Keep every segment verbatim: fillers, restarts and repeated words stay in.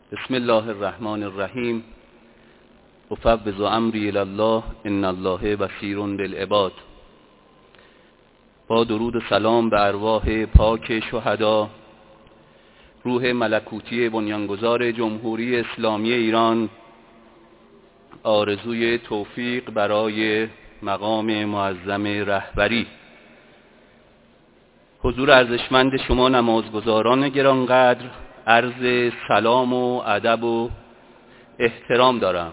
بسم الله الرحمن الرحیم. افوض امری الی الله ان الله بصیر بالعباد. با درود و سلام به ارواح پاک شهدا، روح ملکوتی بنیانگذار جمهوری اسلامی ایران، آرزوی توفیق برای مقام معظم رهبری. حضور ارزشمند شما نمازگزاران گرانقدر، عرض سلام و ادب و احترام دارم.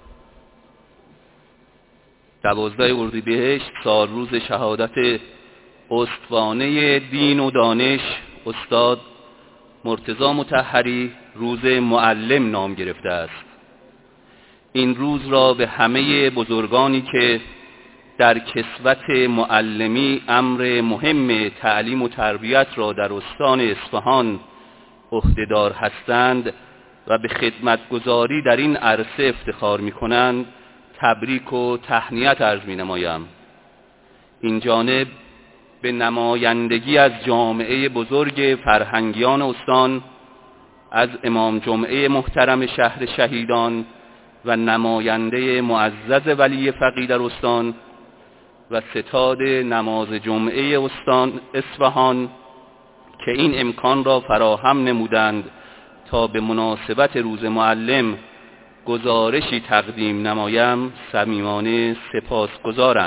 دوازده اردیبهشت، سال روز شهادت استوانه دین و دانش استاد مرتضی مطهری، روز معلم نام گرفته است. این روز را به همه بزرگانی که در کسوت معلمی امر مهم تعلیم و تربیت را در استان اصفهان عهده‌دار هستند و به خدمتگزاری در این عرصه افتخار می‌کنند تبریک و تهنیت عرض می‌نمایم. این جانب به نمایندگی از جامعه بزرگ فرهنگیان استان، از امام جمعه محترم شهر شهیدان و نماینده معزز ولی فقیه در استان و ستاد نماز جمعه استان اصفهان که این امکان را فراهم نمودند تا به مناسبت روز معلم گزارشی تقدیم نمایم، صمیمانه سپاسگزارم.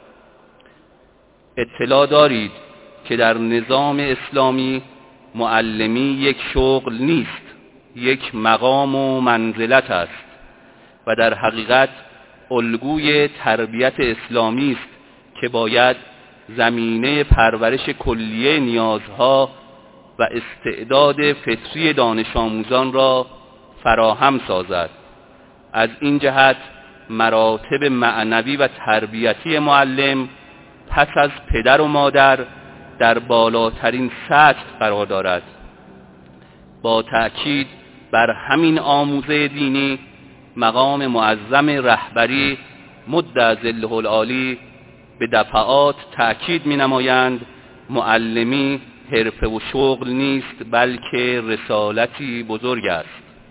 اطلاع دارید که در نظام اسلامی معلمی یک شغل نیست، یک مقام و منزلت است و در حقیقت الگوی تربیت اسلامی است که باید زمینه پرورش کلیه نیازها و استعداد فطری دانش آموزان را فراهم سازد. از این جهت مراتب معنوی و تربیتی معلم پس از پدر و مادر در بالاترین سطح قرار دارد. با تأکید بر همین آموزه دینی، مقام معظم رهبری مد ظله العالی به دفعات تأکید می نمایند معلمی حرفه و شغل نیست، بلکه رسالتی بزرگ است.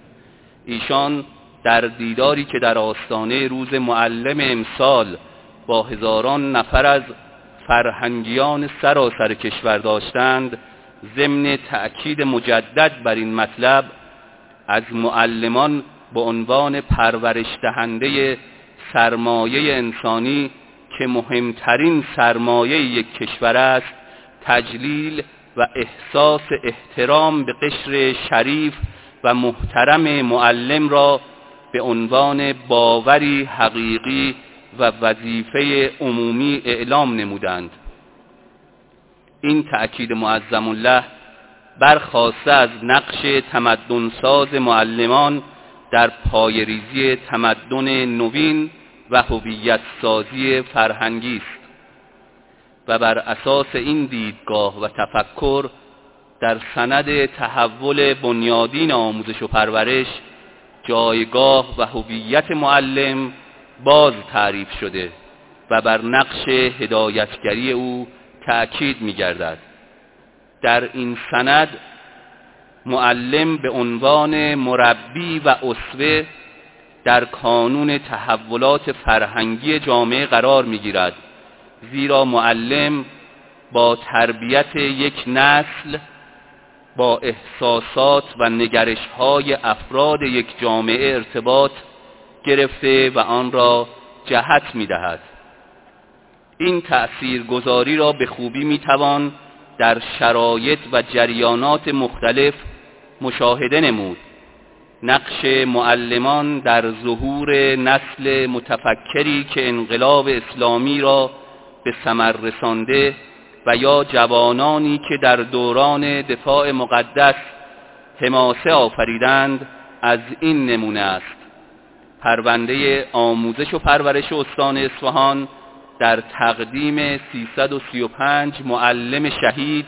ایشان در دیداری که در آستانه روز معلم امسال با هزاران نفر از فرهنگیان سراسر کشور داشتند، ضمن تأکید مجدد بر این مطلب از معلمان به عنوان پرورش دهنده سرمایه انسانی که مهمترین سرمایه یک کشور است تجلیل و احساس احترام به قشر شریف و محترم معلم را به عنوان باوری حقیقی و وظیفه عمومی اعلام نمودند. این تأکید معظم الله برخاسته از نقش تمدنساز معلمان در پایه‌ریزی تمدن نوین و هویت سازی فرهنگی است و بر اساس این دیدگاه و تفکر در سند تحول بنیادین آموزش و پرورش جایگاه و هویت معلم باز تعریف شده و بر نقش هدایتگری او تأکید می‌گردد. در این سند معلم به عنوان مربی و اسوه در کانون تحولات فرهنگی جامعه قرار می‌گیرد، زیرا معلم با تربیت یک نسل با احساسات و نگرش‌های افراد یک جامعه ارتباط گرفته و آن را جهت می‌دهد. این تأثیرگذاری را به خوبی می‌توان در شرایط و جریانات مختلف مشاهده نمود. نقش معلمان در ظهور نسل متفکری که انقلاب اسلامی را به ثمر رسانده و یا جوانانی که در دوران دفاع مقدس حماسه آفریدند از این نمونه است. پرونده آموزش و پرورش استان اصفهان در تقدیم سیصد و سی و پنج معلم شهید،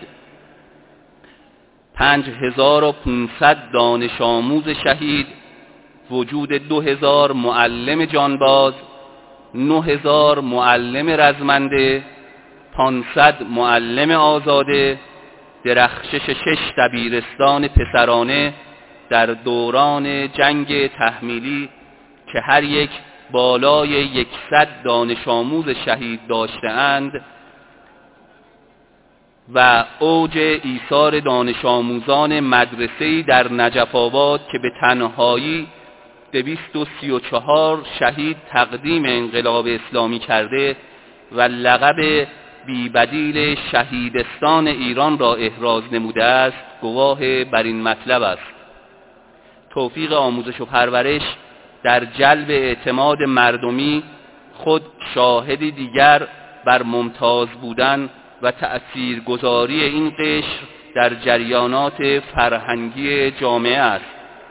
پنج هزار و پانصد دانش آموز شهید، وجود دو هزار معلم جانباز، نه هزار معلم رزمنده، پانصد معلم آزاده، درخشش شش دبیرستان پسرانه در دوران جنگ تحمیلی که هر یک بالای یکصد دانش آموز شهید داشته‌اند و اوج ایثار دانش آموزان مدرسه‌ای در نجف آباد که به تنهایی دویست و سی و چهار شهید تقدیم انقلاب اسلامی کرده و لقب بی‌بدیل شهیدستان ایران را احراز نموده است گواه بر این مطلب است. توفیق آموزش و پرورش در جلب اعتماد مردمی خود شاهدی دیگر بر ممتاز بودن و تأثیرگذاری این قشر در جریانات فرهنگی جامعه است.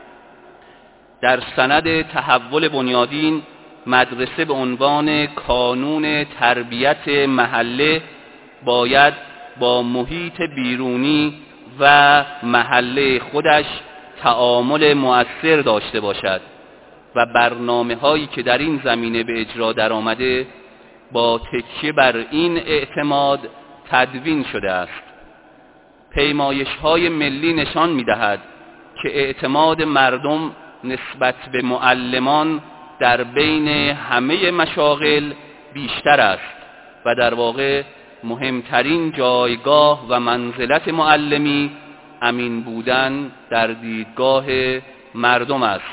در سند تحول بنیادین مدرسه به عنوان کانون تربیت محله باید با محیط بیرونی و محله خودش تعامل مؤثر داشته باشد و برنامه هایی که در این زمینه به اجرا در آمده با تکیه بر این اعتماد تدوین شده است. پیمایش های ملی نشان می دهد که اعتماد مردم نسبت به معلمان در بین همه مشاغل بیشتر است و در واقع مهمترین جایگاه و منزلت معلمی امین بودن در دیدگاه مردم است.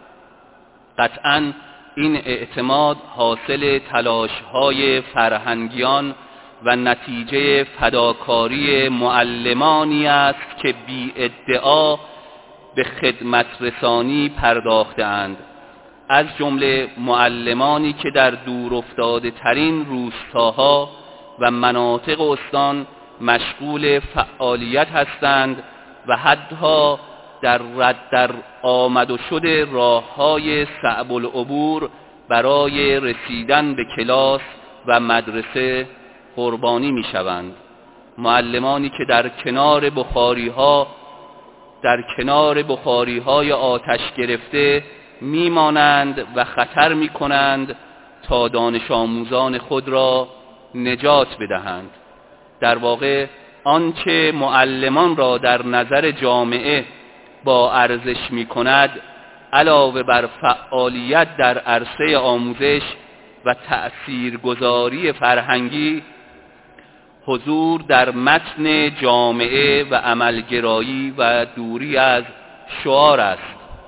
قطعاً این اعتماد حاصل تلاش‌های فرهنگیان و نتیجه فداکاری معلمانی است که بی ادعا به خدمت رسانی پرداخته‌اند، از جمله معلمانی که در دور افتاده ترین روستاها و مناطق استان مشغول فعالیت هستند و حتی در رد در آمد و شد راه‌های صعب العبور برای رسیدن به کلاس و مدرسه قربانی می‌شوند. معلمانی که در کنار بخاری‌ها در کنار بخاری‌های آتش گرفته میمانند و خطر می‌کنند تا دانش آموزان خود را نجات بدهند. در واقع آنچه معلمان را در نظر جامعه با ارزش می‌کند علاوه بر فعالیت در عرصه آموزش و تأثیرگذاری فرهنگی، حضور در متن جامعه و عملگرایی و دوری از شعار است.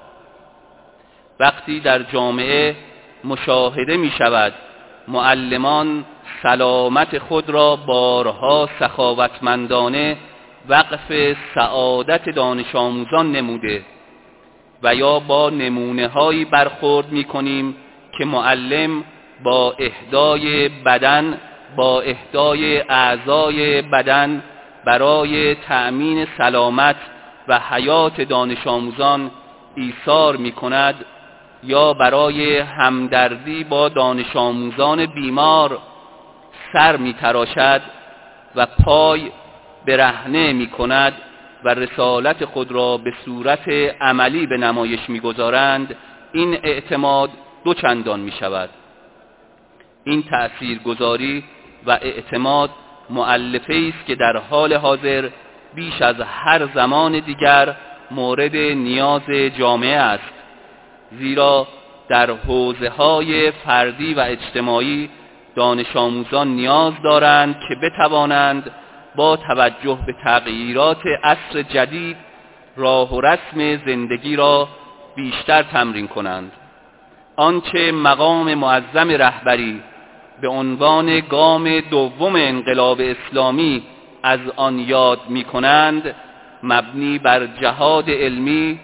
وقتی در جامعه مشاهده می شود معلمان سلامت خود را بارها سخاوتمندانه وقف سعادت دانش آموزان نموده و یا با نمونه هایی برخورد می کنیم که معلم با اهدای بدن با اهدای اعضای بدن برای تأمین سلامت و حیات دانش آموزان ایثار می کند یا برای همدردی با دانش آموزان بیمار سر می تراشد و پای برهنه می کند و رسالت خود را به صورت عملی به نمایش می گذارند، این اعتماد دو چندان می شود. این تأثیرگذاری و اعتماد مؤلفه‌ای است که در حال حاضر بیش از هر زمان دیگر مورد نیاز جامعه است، زیرا در حوزه‌های فردی و اجتماعی دانش آموزان نیاز دارند که بتوانند با توجه به تغییرات عصر جدید راه و رسم زندگی را بیشتر تمرین کنند. آنچه مقام معظم رهبری به عنوان گام دوم انقلاب اسلامی از آن یاد می کنند مبنی بر جهاد علمی،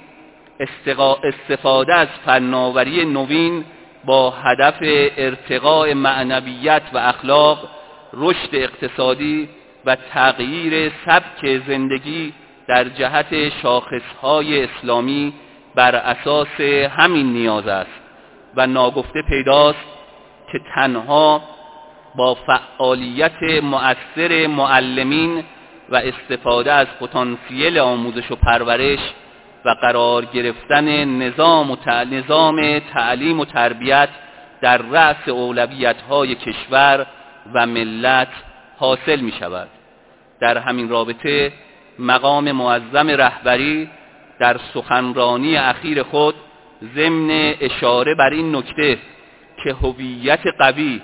استفاده از فناوری نوین با هدف ارتقاء معنویت و اخلاق، رشد اقتصادی و تغییر سبک زندگی در جهت شاخصهای اسلامی بر اساس همین نیاز است و ناگفته پیداست که تنها با فعالیت مؤثر معلمین و استفاده از پتانسیل آموزش و پرورش و قرار گرفتن نظام و نظام تعلیم و تربیت در رأس اولویت‌های کشور و ملت حاصل می شود. در همین رابطه مقام معظم رهبری در سخنرانی اخیر خود ضمن اشاره بر این نکته که هویت قوی،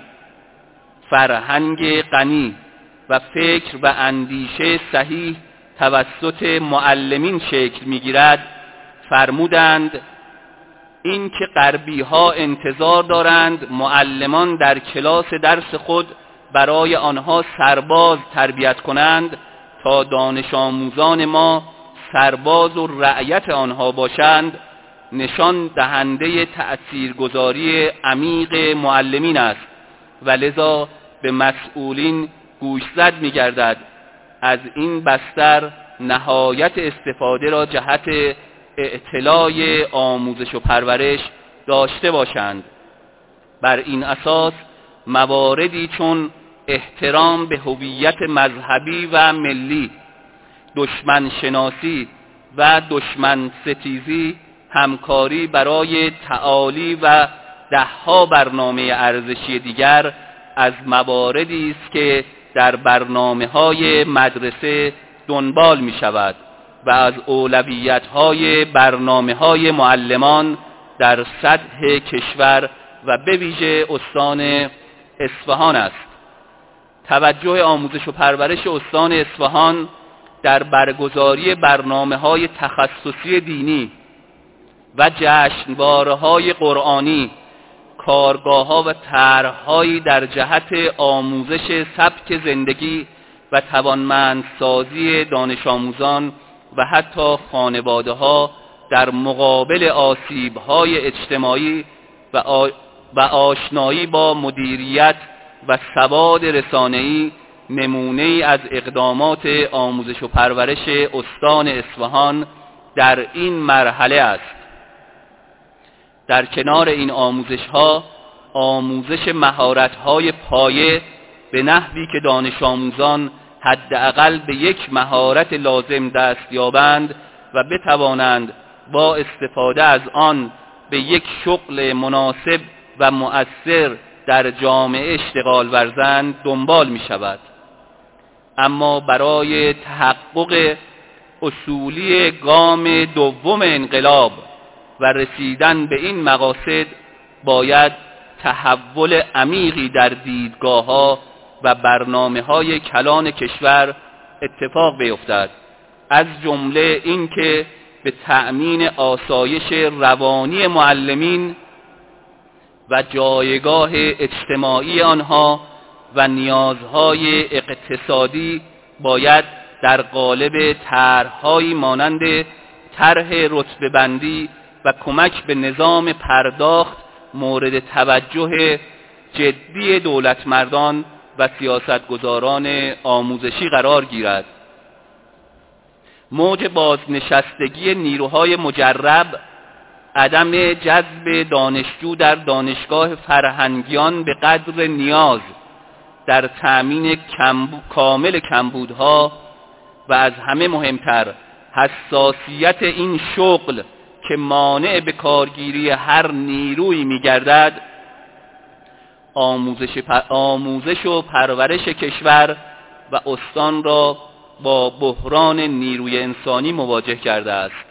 فرهنگ غنی و فکر و اندیشه صحیح توسط معلمین شکل می‌گیرد، فرمودند این که غربی ها انتظار دارند معلمان در کلاس درس خود برای آنها سرباز تربیت کنند تا دانش آموزان ما سرباز و رعیت آنها باشند، نشان دهنده تأثیرگذاری عمیق معلمین است و لذا به مسئولین گوشزد می‌گردد از این بستر نهایت استفاده را جهت اطلاع آموزش و پرورش داشته باشند. بر این اساس مواردی چون احترام به هویت مذهبی و ملی، دشمن شناسی و دشمن ستیزی، همکاری برای تعالی و دهها برنامه ارزشی دیگر از مواردی است که در برنامه‌های مدرسه دنبال می شود و از اولویت‌های برنامه‌های معلمان در سطح کشور و به ویژه استان اصفهان است. توجه آموزش و پرورش استان اصفهان در برگزاری برنامه‌های تخصصی دینی و جشنواره‌های قرآنی، کارگاه‌ها و طرح‌هایی در جهت آموزش سبک زندگی و توانمندسازی دانش آموزان و حتی خانواده‌ها در مقابل آسیب‌های اجتماعی و آشنایی با مدیریت و سواد رسانه‌ای نمونه‌ای از اقدامات آموزش و پرورش استان اصفهان در این مرحله است. در کنار این آموزش‌ها، آموزش مهارت‌های پایه به نحوی که دانش آموزان حداقل به یک مهارت لازم دست یابند و بتوانند با استفاده از آن به یک شغل مناسب و مؤثر در جامعه اشتغال ورزند دنبال می شود. اما برای تحقق اصولی گام دوم انقلاب و رسیدن به این مقاصد باید تحول عمیقی در دیدگاه‌ها و برنامه‌های کلان کشور اتفاق بیفتد، از جمله اینکه به تأمین آسایش روانی معلمین و جایگاه اجتماعی آنها و نیازهای اقتصادی باید در قالب طرح‌هایی مانند طرح رتبه‌بندی و کمک به نظام پرداخت مورد توجه جدی دولتمردان و سیاستگزاران آموزشی قرار گیرد. موج بازنشستگی نیروهای مجرب، عدم جذب دانشجو در دانشگاه فرهنگیان به قدر نیاز در تأمین کمبو کامل کمبودها و از همه مهمتر حساسیت این شغل که مانع به کارگیری هر نیرویی می‌گردد، آموزش, پر... آموزش و پرورش کشور و استان را با بحران نیروی انسانی مواجه کرده است.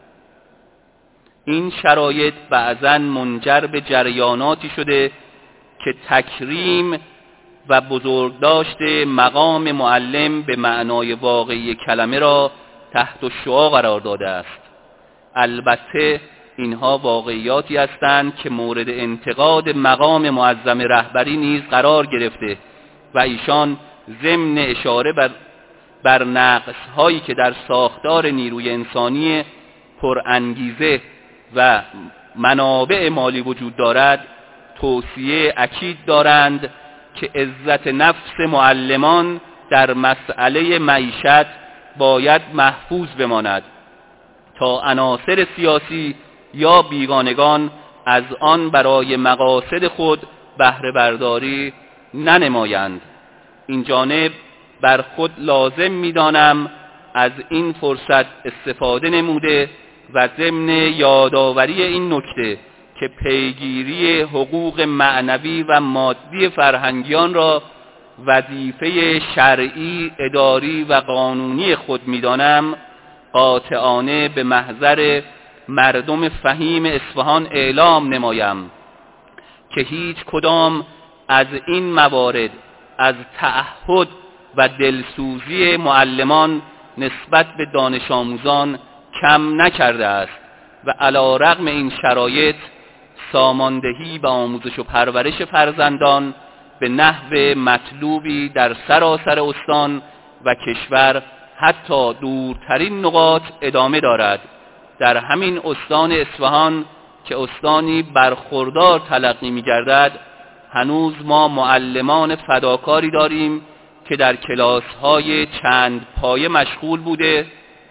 این شرایط بعضاً منجر به جریاناتی شده که تکریم و بزرگداشت مقام معلم به معنای واقعی کلمه را تحت الشعاع قرار داده است. البته اینها واقعیاتی هستند که مورد انتقاد مقام معظم رهبری نیز قرار گرفته و ایشان ضمن اشاره بر, بر نقص‌هایی که در ساختار نیروی انسانی پرانگیزه و منابع مالی وجود دارد، توصیه اکید دارند که عزت نفس معلمان در مسئله معیشت باید محفوظ بماند تا عناصر سیاسی یا بیگانگان از آن برای مقاصد خود بهره برداری ننمایند. این جانب بر خود لازم می‌دانم از این فرصت استفاده نموده و ضمن یادآوری این نکته که پیگیری حقوق معنوی و مادی فرهنگیان را وظیفه شرعی، اداری و قانونی خود می‌دانم، قاطعانه به محضر مردم فهیم اصفهان اعلام نمایم که هیچ کدام از این موارد از تعهد و دلسوزی معلمان نسبت به دانش آموزان کم نکرده است و علی رغم این شرایط ساماندهی و آموزش و پرورش فرزندان به نحو مطلوبی در سراسر استان و کشور حتی دورترین نقاط ادامه دارد. در همین استان اصفهان که استانی برخوردار تلقی می‌گردد، هنوز ما معلمان فداکاری داریم که در کلاس‌های چند پایه مشغول بوده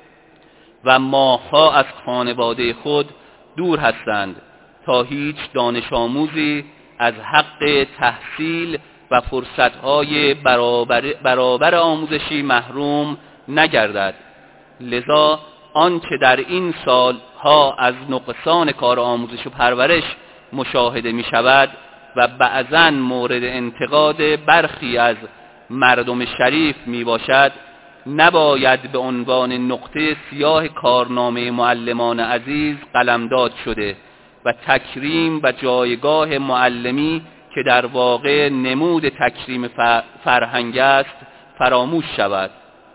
و ماه‌ها از خانواده خود دور هستند تا هیچ دانش آموزی از حق تحصیل و فرصت‌های برابر, برابر آموزشی محروم نگردد. لذا آنچه در این سالها از نقصان کار آموزش و پرورش مشاهده می شود و بعضاً مورد انتقاد برخی از مردم شریف می باشد، نباید به عنوان نقطه سیاه کارنامه معلمان عزیز قلمداد شده و تکریم و جایگاه معلمی که در واقع نمود تکریم فرهنگ است فراموش شود.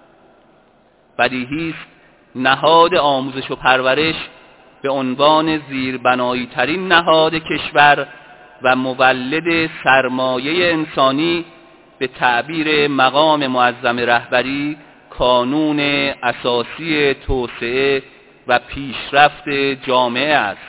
بدیهی است نهاد آموزش و پرورش به عنوان زیربنایی ترین نهاد کشور و مولد سرمایه انسانی به تعبیر مقام معظم رهبری کانون اساسی توسعه و پیشرفت جامعه است.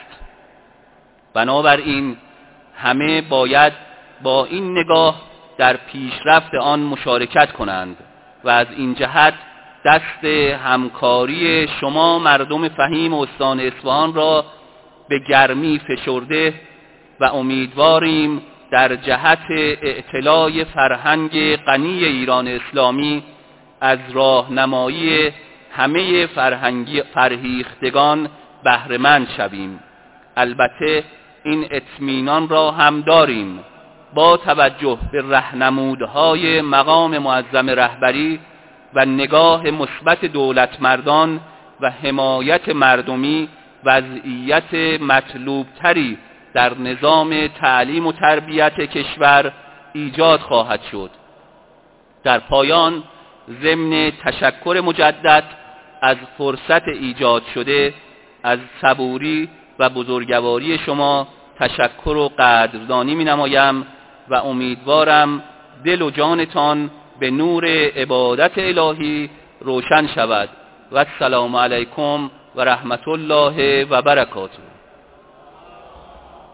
بنابراین همه باید با این نگاه در پیشرفت آن مشارکت کنند و از این جهت دست همکاری شما مردم فهیم استان اصفهان را به گرمی فشرده و امیدواریم در جهت اعتلاء فرهنگ غنی ایران اسلامی از راهنمایی همه فرهنگی فرهیختگان بهره مند شویم. البته این اطمینان را هم داریم با توجه به راهنمودهای مقام معظم رهبری و نگاه مثبت دولتمردان و حمایت مردمی وضعیت مطلوبتری در نظام تعلیم و تربیت کشور ایجاد خواهد شد. در پایان ضمن تشکر مجدد از فرصت ایجاد شده از صبوری و بزرگواری شما تشکر و قدردانی می نمایم و امیدوارم دل و جانتان به نور عبادت الهی روشن شود و السلام علیکم و رحمت الله و برکاته.